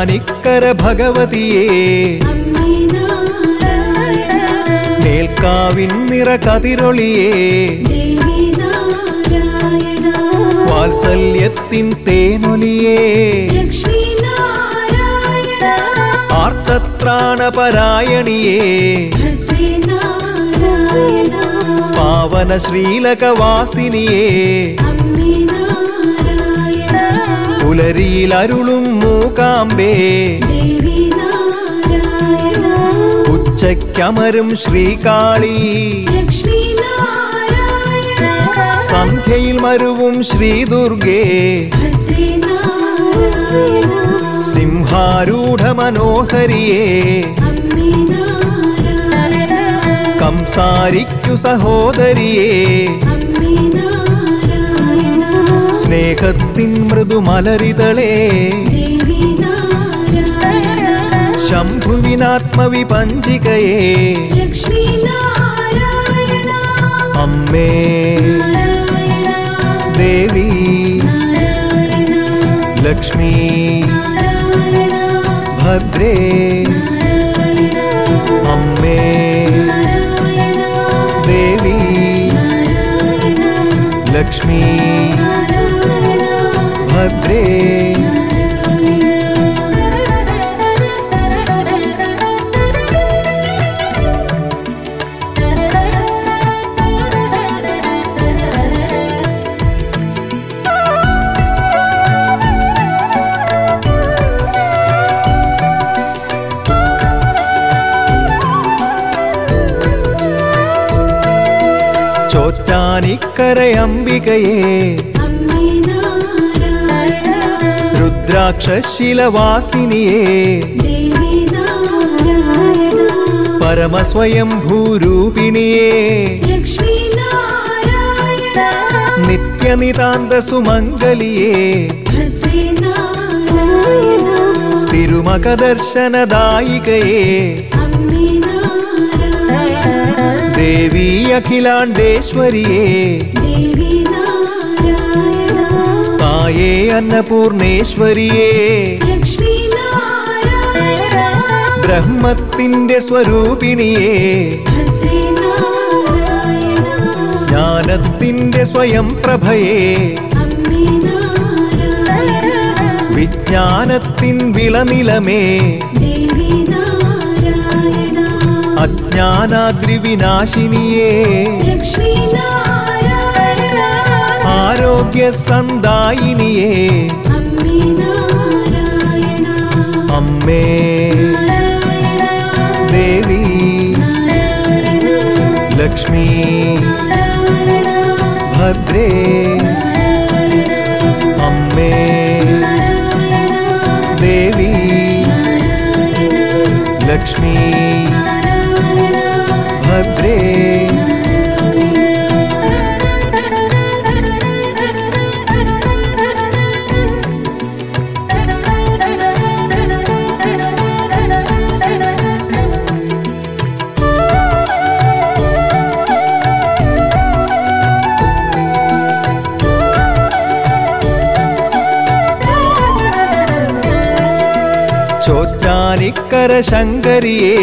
ചോറ്റാനിക്കര ഭഗവതിയേ മേൽക്കാവിൻ നിറ കതിരൊളിയേ വാത്സല്യത്തിൻ തേനൊലിയേ ആർത്തത്രാണപരായണിയേ പാവന ശ്രീലകവാസിനിയേ പുലരിയിൽ അരുളും മൂകാംബേ ഉച്ചയ്ക്കമരും ശ്രീകാളി സന്ധ്യയിൽ മരുവും ശ്രീദുർഗേ സിംഹാരൂഢ മനോഹരിയേ കംസാരിക്കു സഹോദരിയേ സ്നേഹത്തിൻ മൃദുമലരിതളേ ശംഭുവിനാത്മവിപഞ്ചികയേ അമ്മേ ദേവി ലക്ഷ്മി ഭദ്രേ അമ്മേ ദേവി ലക്ഷ്മി ഭദ്രേ ചോറ്റാനിക്കരയംബികയേ രുദ്രാക്ഷശിലവാസിനിയേ പരമസ്വയംഭൂരൂപിണിയേ നിത്യനിതാന്ത സുമംഗലിയേ തിരുമകദർശനദായികയേ ദേവി അഖിലാണ്ടേശ്വരിയേ തായേ അന്നപൂർണേശ്വരിയേ ബ്രഹ്മത്തിന്റെ സ്വരൂപിണിയേ ജ്ഞാനത്തിന്റെ സ്വയം പ്രഭയേ വിജ്ഞാനത്തിൻ വിളനിലമേ അജ്ഞാനാദ്രിവിനാശിനിയേ ആരോഗ്യ സന്ദായിനിയേ അമ്മേ ദേവി ലക്ഷ്മി ഭദ്രേ അമ്മേ ദേവി ലക്ഷ്മി ഭദ്രേ ചോറ്റാനിക്കര ശങ്കരിയേ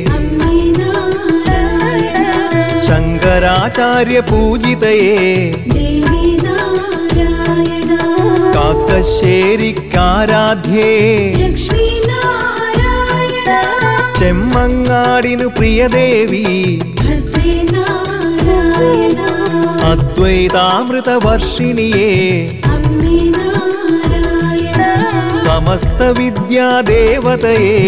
ശങ്കരാചാര്യ പൂജിതയേ കാക്കശ്ശേരിക്കാരാധ്യേ ചെമ്മങ്ങാടിനു പ്രിയദേവി അദ്വൈതാമൃതവർഷിണിയേ സമസ്ത വിദ്യാദേവതയേ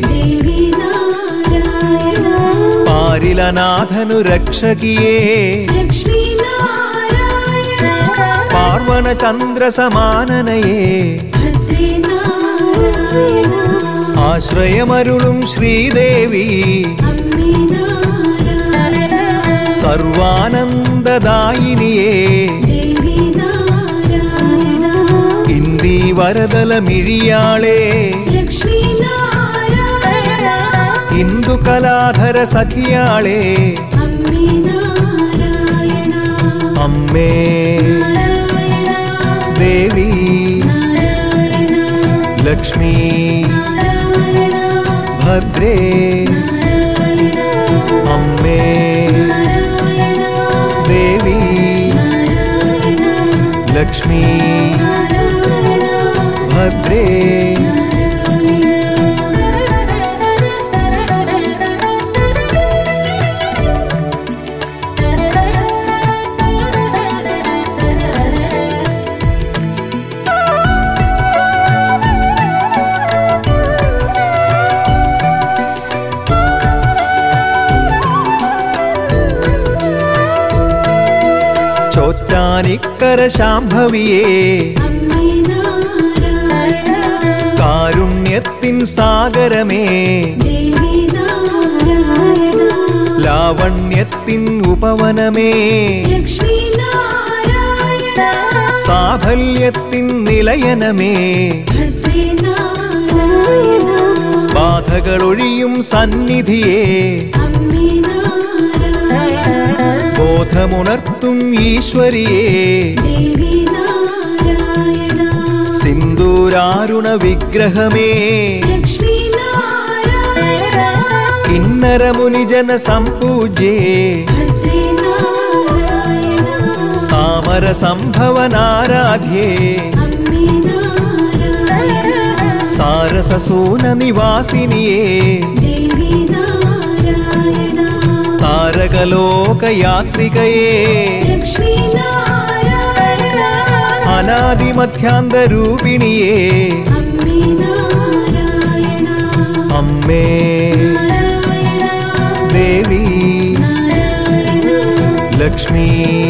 പാരിലനാഥനു രക്ഷകിയേ പാർവണ ചന്ദ്ര സമാനനയേ ആശ്രയമരുളും ശ്രീദേവി സർവാനന്ദദായിനിയേ ഇന്ദീവരദലമിഴിയാളേ ഇന്ദുകലാധര സഖിയാളേ അമ്മേ ദേവി ലക്ഷ്മി ഭദ്രേ അമ്മേ ദേവി ലക്ഷ്മി ഭദ്രേ ചോറ്റാനിക്കര ശാംഭവിയേ കാരുണ്യത്തിൻ സാഗരമേ ലാവണ്യത്തിൻ ഉപവനമേ സാഫല്യത്തിൻ നിലയനമേ ബാധകളൊഴിയും സന്നിധിയേ ബോധമുണർത്തും ഈശ്വരിയേ സിന്ദൂരാരുണ വിഗ്രഹമേ കിന്നരമുനിജന സംപൂജ്യേ താമര സംഭവനാരാധ്യേ സാരസസൂന നിവാസിനിയേ താരകലോകയാത്രികയേ അനാദിമധ്യാന്തരൂപിണിയേ അമ്മേ ദേവി ലക്ഷ്മി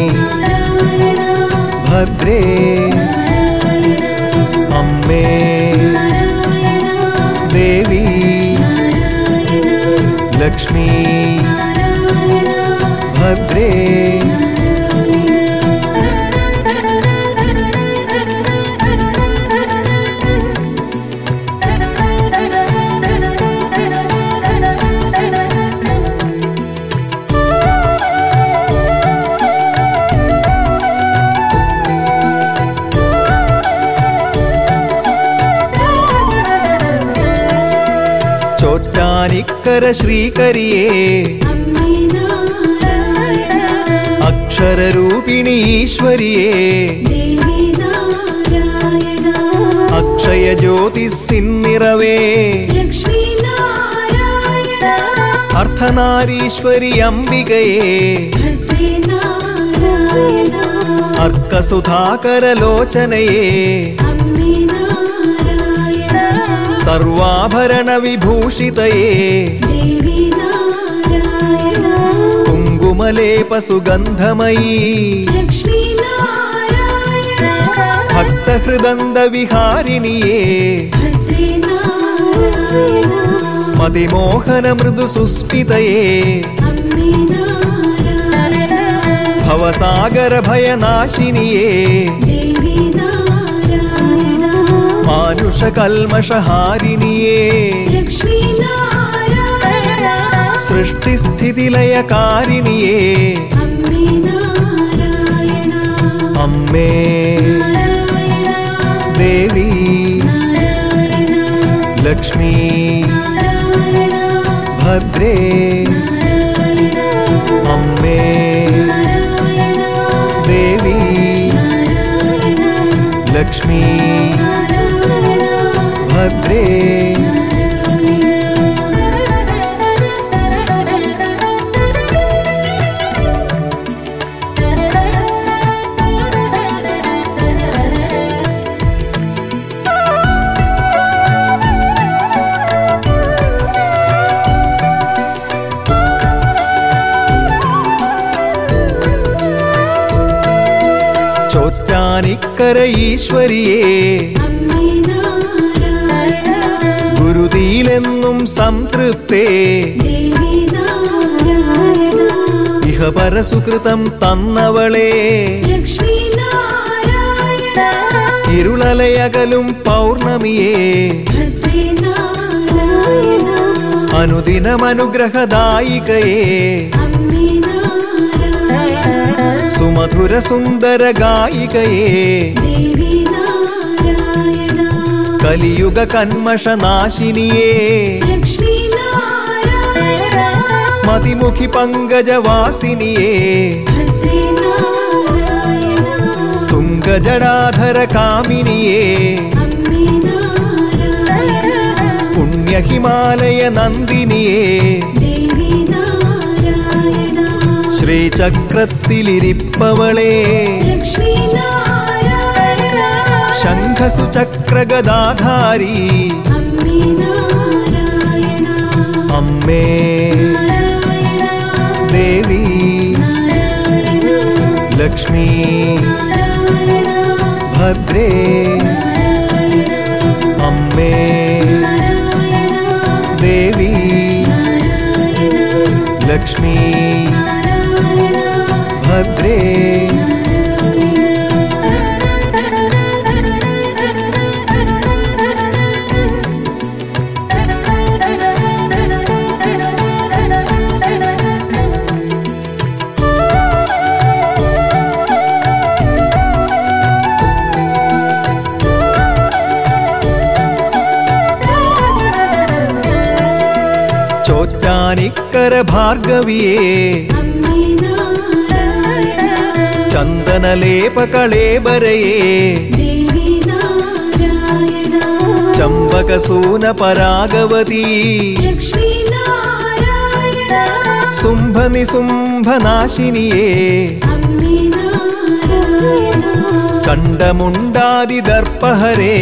ഭദ്രേ അമ്മേ ദേവി ലക്ഷ്മി ഭദ്രേ ചോറ്റാനിക്കര ശ്രീകരിയേ അക്ഷരരൂപിണി ഈശ്വരിയേ അക്ഷയ ജ്യോതിസിൻ നിറവേ അർദ്ധനാരീശ്വരി അംബികയേ അർക്കസുധാകരലോചനയേ സർവാഭരണ വിഭൂഷിതയേ കുങ്കുമലേപ സുഗന്ധമയീ ഭക്തഹൃദന്ത വിഹാരിണിയേ മതിമോഹന മൃദു സുസ്മിതയേ ഭവസാഗര ഭയനാശിനിയേ മാനുഷ കൽമഷഹാരിണിയേ സൃഷ്ടിസ്ഥിതിലയകാരിണിയേ അമ്മേ ദേവി ലക്ഷ്മി ഭദ്രേ അമ്മേ ദേവി ലക്ഷ്മി ഭദ്രേ ചോറ്റാനിക്കര ഈശ്വരിയേ ഗുരുതിയിലെന്നും സംതൃപ്തേ ഇഹപരസുകൃതം തന്നവളേ ഇരുളലയകലും പൗർണമിയേ അനുദിനമനുഗ്രഹദായികയേ സുമധുര സുന്ദര ഗായികയേ കലിയുഗ കന്മഷനാശിനിയേ മതിമുഖി പങ്കജവാസിനിയേ തുംഗജടാധര കാമിനിയേ പുണ്യഹിമാലയ നന്ദിനിയേ ശ്രീചക്രത്തിലിരിപ്പവളേ ശംഖസുചക്രഗദാധാരി അമ്മേ ദേവി ലക്ഷ്മി ഭദ്രേ അമ്മേ ദേവി ലക്ഷ്മി ഭദ്രേ ചോറ്റാനിക്കര ഭാർഗവിയേ ചന്ദനലേപകളേബരയേ ചമ്പകസൂന പരാഗവതീ സുംഭനിസുംഭനാശിനിയേ ചണ്ഡമുണ്ടാദിദർപ്പഹരേ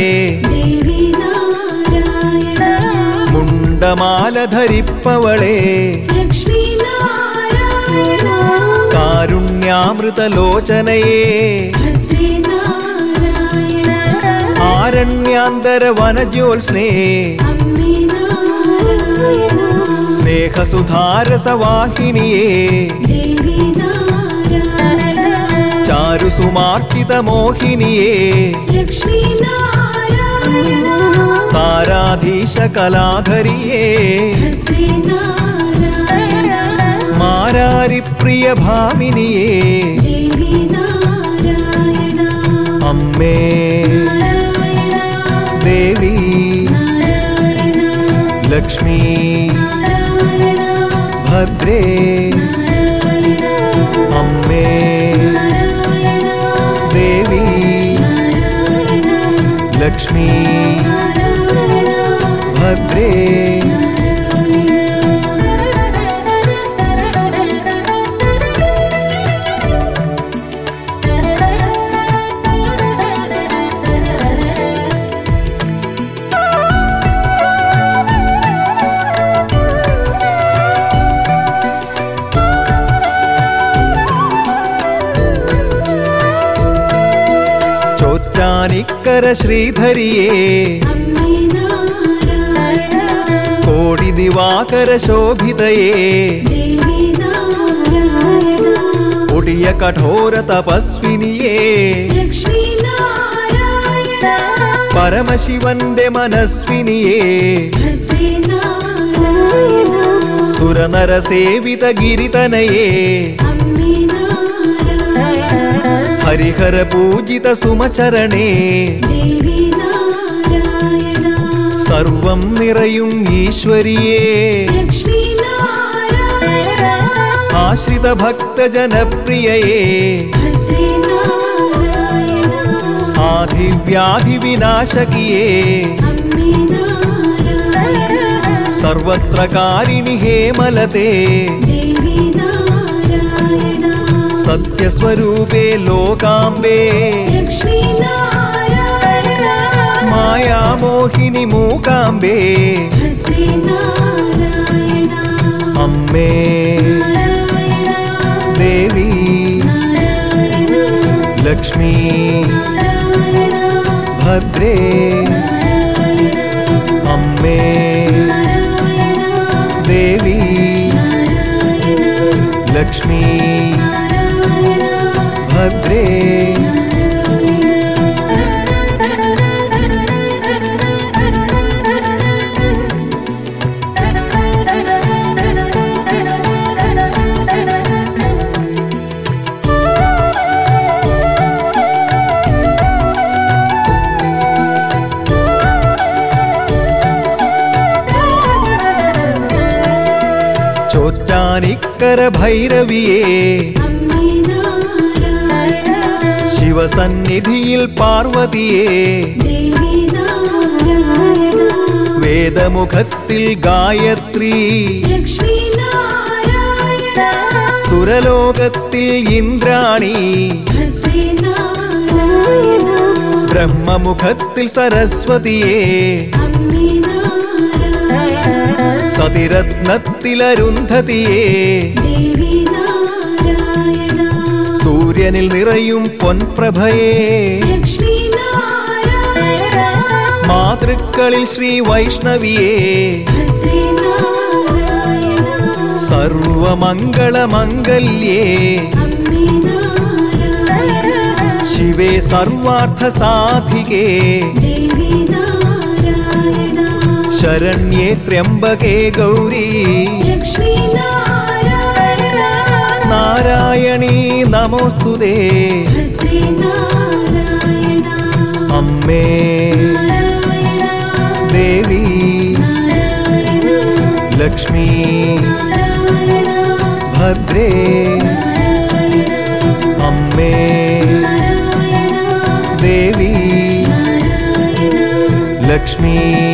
മുണ്ടമാല ധരിപ്പവളേ കാരുണ്യാമൃതലോചനയേ ആരണ്യാന്തര വനജ്യോത്സ്നേ സ്നേഹസുധാരസവാഹിനിയേ ചാരുസുമാർച്ചിതമോഹിനിയേ താരാധീശ കലാധരിയേ മാരാരിപ്രിയ ഭാമിനിയേ അമ്മേ ദേവി ലക്ഷ്മി ഭദ്രേ അമ്മേ ദേവി ലക്ഷ്മി ഭദ്രേ ചോറ്റാനിക്കര ശ്രീധരിയേ കോടി ദിവാകര ശോഭിതയേ ഒടിയ കഠോര തപസ്വിനിയേ പരമശിവന്റെ മനസ്വിനിയേ സുരനരസേവിത ഗിരിതനയേ ഹരിഹര പൂജിത സുമചരണേ സർവം നിറയും ഈശ്വരിയേ ആശ്രിത ഭക്തജനപ്രിയയേ ആദിവ്യാധി വിനാശകിയേ സർവത്ര കാരിണി ഹേമലതേ സത്യസ്വരൂപേ ലോകാംബേ മായാമോഹിനി മൂകാംബേ അമ്മേ ദേവി ലക്ഷ്മി ഭദ്രേ അമ്മേ ദേവി ലക്ഷ്മി ഭദ്രേ ശങ്കര ഭൈരവിയേ ശിവസന്നിധിയിൽ പാർവതിയേ വേദമുഖത്തിൽ ഗായത്രി സുരലോകത്തിൽ ഇന്ദ്രാണി ബ്രഹ്മമുഖത്തിൽ സരസ്വതിയേ സതിരത്നത്തിലരുന്ധതിയേ സൂര്യനിൽ നിറയും പൊൻപ്രഭയേ മാതൃക്കളിൽ ശ്രീ വൈഷ്ണവിയേ സർവമംഗളമംഗല്യേ ശിവേ സർവാർത്ഥ സാധികേ ശരണ്യേ ത്രയംബകേ ഗൗരീ നാരായണീ നമോസ്തുതേ അമ്മേ ദേവി ലക്ഷ്മി ഭദ്രേ അമ്മേ ദേവി ലക്ഷ്മി